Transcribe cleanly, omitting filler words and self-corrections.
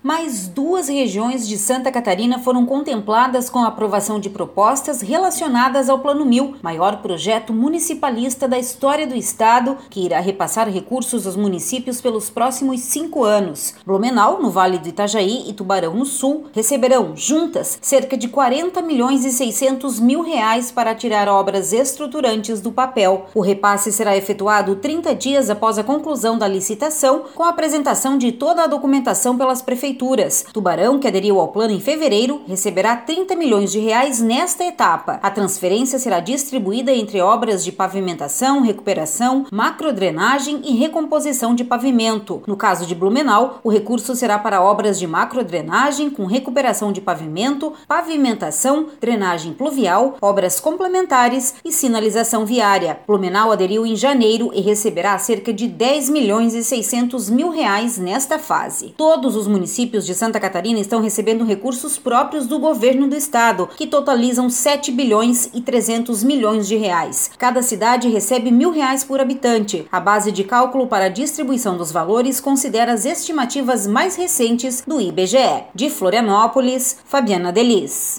Mais 2 regiões de Santa Catarina foram contempladas com a aprovação de propostas relacionadas ao Plano 1000, maior projeto municipalista da história do estado, que irá repassar recursos aos municípios pelos próximos 5 anos. Blumenau, no Vale do Itajaí, e Tubarão, no Sul, receberão, juntas, cerca de 40 milhões e 600 mil reais para tirar obras estruturantes do papel. O repasse será efetuado 30 dias após a conclusão da licitação, com a apresentação de toda a documentação pelas prefeituras. Tubarão, que aderiu ao plano em fevereiro, receberá 30 milhões de reais nesta etapa. A transferência será distribuída entre obras de pavimentação, recuperação, macrodrenagem e recomposição de pavimento. No caso de Blumenau, o recurso será para obras de macrodrenagem com recuperação de pavimento, pavimentação, drenagem pluvial, obras complementares e sinalização viária. Blumenau aderiu em janeiro e receberá cerca de 10 milhões e 600 mil reais nesta fase. Todos os municípios de Santa Catarina estão recebendo recursos próprios do governo do estado, que totalizam 7 bilhões e 300 milhões de reais. Cada cidade recebe R$1.000 por habitante. A base de cálculo para a distribuição dos valores considera as estimativas mais recentes do IBGE. De Florianópolis, Fabiana Delis.